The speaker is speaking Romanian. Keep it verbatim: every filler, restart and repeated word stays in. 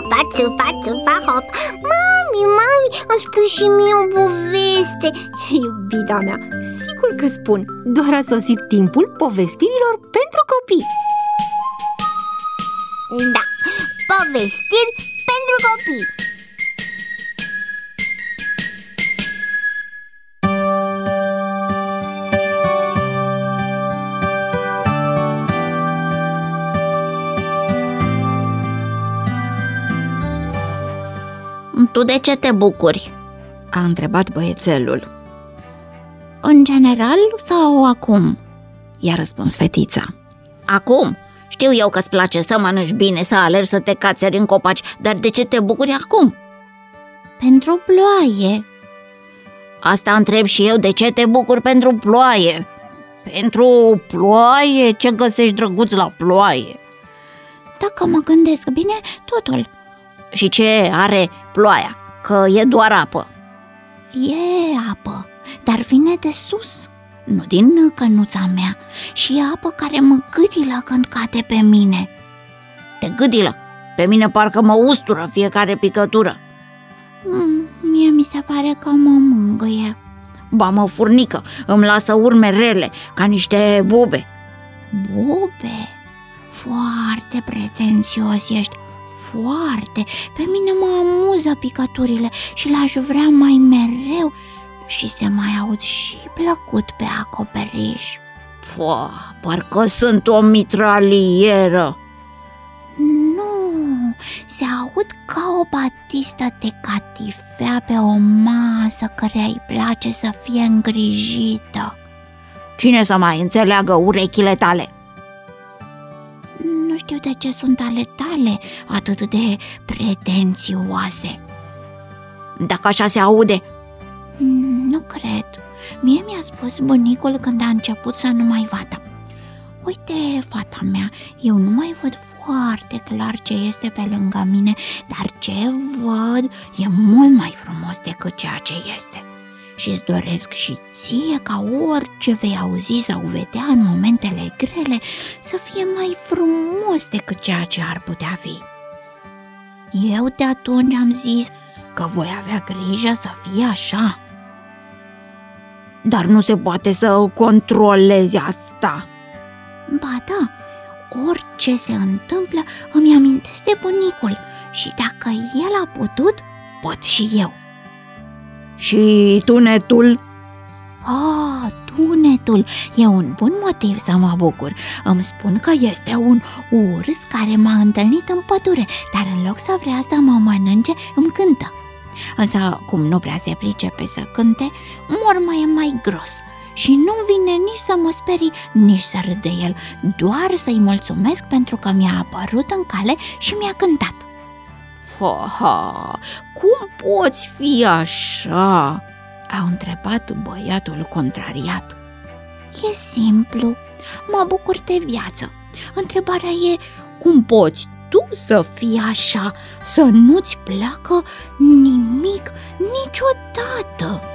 țupa, țupa, țupa, hop. Mami, mami, îmi spui și mie o poveste. Iubita mea, sigur că spun. Doar a sosit timpul povestirilor pentru copii. Da, povestiri pentru copii. Tu de ce te bucuri? A întrebat băiețelul. În general sau acum? I-a răspuns fetița. Acum? Știu eu că-ți place să mănânci bine, să alergi, să te cațeri în copaci, dar de ce te bucuri acum? Pentru ploaie. Asta întreb și eu, de ce te bucuri pentru ploaie? Pentru ploaie? Ce găsești drăguț la ploaie? Dacă mă gândesc bine, totul. Și ce are ploaia? Că e doar apă. E apă, dar vine de sus, nu din cănuța mea. Și e apă care mă gâdilă când cade pe mine. Te gâdilă? Pe mine parcă mă ustură fiecare picătură. mm, Mie mi se pare că mă mângâie. Ba mă furnică, îmi lasă urme rele, ca niște bobe. Bobe? Foarte pretențios ești. Foarte. Pe mine mă amuză picăturile și l-aș vrea mai mereu și se mai aud și plăcut pe acoperiș. Fua, parcă sunt o mitralieră. Nu, se aud ca o batistă de catifea pe o masă care îi place să fie îngrijită. Cine să mai înțeleagă urechile tale? Nu știu de ce sunt ale tale atât de pretențioase. Dacă așa se aude? Nu cred. Mie mi-a spus bunicul când a început să nu mai vadă. Uite, fata mea, eu nu mai văd foarte clar ce este pe lângă mine, dar ce văd e mult mai frumos decât ceea ce este. Și-ți doresc și ție ca orice vei auzi sau vedea în momentele grele să fie mai frumos decât ceea ce ar putea fi. Eu de atunci am zis că voi avea grijă să fie așa. Dar nu se poate să controlezi asta. Ba da, orice se întâmplă îmi amintesc de bunicul și dacă el a putut, pot și eu. Și tunetul? Ah, tunetul e un bun motiv să mă bucur. Îmi spun că este un urs care m-a întâlnit în pădure, dar în loc să vrea să mă mănânce, îmi cântă. Însă, cum nu prea se pricepe să cânte, mormă e mai gros și nu vine nici să mă sperii, nici să râd de el, doar să-i mulțumesc pentru că mi-a apărut în cale și mi-a cântat. Faha, cum poți fi așa? A întrebat băiatul contrariat. E simplu, mă bucur de viață. Întrebarea e, cum poți tu să fii așa, să nu-ți placă nimic niciodată?